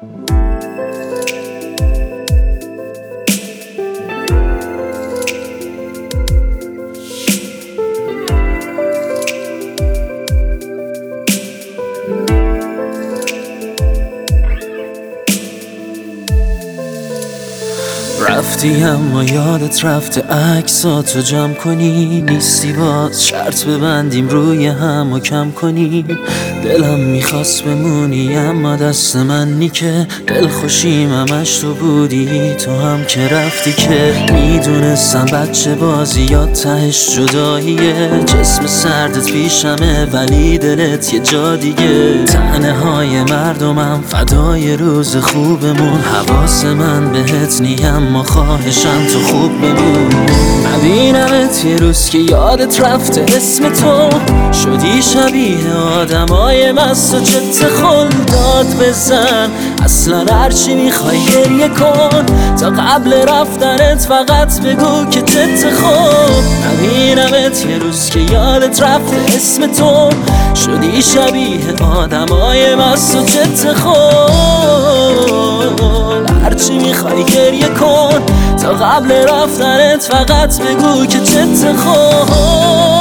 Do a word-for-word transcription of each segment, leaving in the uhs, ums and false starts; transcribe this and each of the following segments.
رفتی اما یادت رفته عکساتو جمع کنی، نیستی باز شرط ببندیم روی هم و کم کنیم. دلم میخواست بمونی اما دست منی که دل خوشیم همش تو بودی، تو هم که رفتی که میدونستم بچه بازی یا تهش جداییه. جسم سردت پیشمه ولی دلت یه جا دیگه. تنه های مردمم فدای روز خوبمون، حواس من بهت نیم ما خواهشم تو خوب بمون. نبینمت یه روز که یادت رفته اسم تو، شدی شبیه آدمای مست و جت خلداد بزن. اصلا هرچی میخوای گریه کن، تا قبل رفتنت فقط بگو که جت خوب. نبینمت یه روز که یادت رفته اسم تو، شدی شبیه آدمای مست و جت خل. هرچی میخوای گریه کن، تا قبل رفتنت فقط بگو که جت خوب.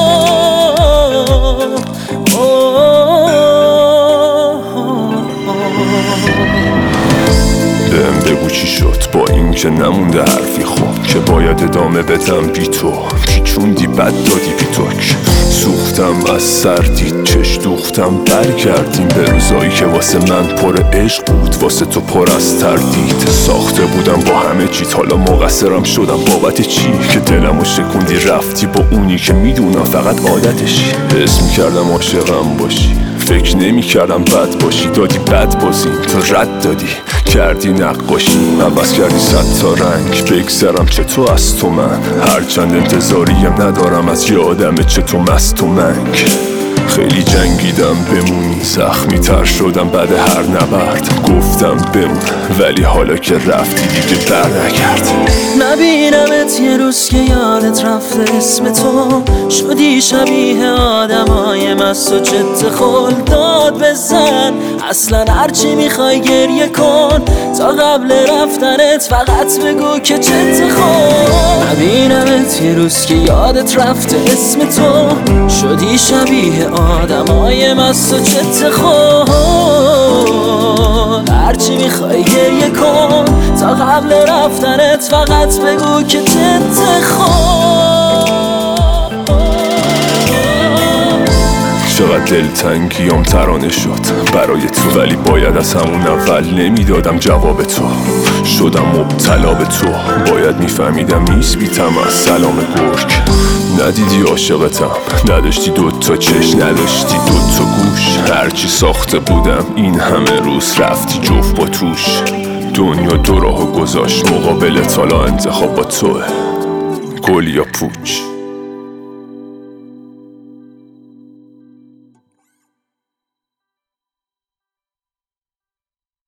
بهم بگو چی شد با این که نمونده حرفی خوب، که باید ادامه بدم بی تو. پیچوندی بد دادی بی توک، سوختم از سردی چش دوختم. برگردیم به روزایی که واسه من پر عشق بود، واسه تو پر از تردید. ساخته بودم با همه چیت، حالا مقصرم شدم بابت چی؟ که دلمو شکوندی رفتی با اونی که میدونم فقط عادتشی. حس میکردم عاشقم باشی، فکر نمی کردم بد باشی. دادی بد بازی تو رد دادی، کردی نقاشی عوض کردی صد تا رنگ. بگذرم چطور از تو من، هرچند انتظاریم ندارم از یه آدم چطور مست و منگ. خیلی جنگیدم بمونی، زخمی تر شدم بعد هر نبرد. گفتم بمون ولی حالا که رفتی دیگه بر نگرد. نبینمت یه روز که یادت رفته اسم تو، شدی شبیه آدمای مست و جت خلداد بزن. اصلا هرچی میخوای گریه کن، تا قبل رفتنت فقط بگو که جت خوب. نبینمت یه روز که یادت رفته اسم تو، شدی شبیه آدمای مست و جت خل. هرچی میخوای گریه کن، تا قبل رفتنت فقط بگو که جت خوب. چقدر دلتنگیام ترانه شد برای تو، ولی باید از همون اول نمیدادم جواب تو. شدم مبتلا به تو، باید میفهمیدم نیست بیتم از سلام گرگ. ندیدی عاشقتم، نداشتی دوتا چش، نداشتی دوتا گوش. هرچی ساخته بودم این همه روز رفتی جفت با توش. دنیا دو راهو گذاشت مقابل، حالا انتخاب با توه، گل یا پوچ.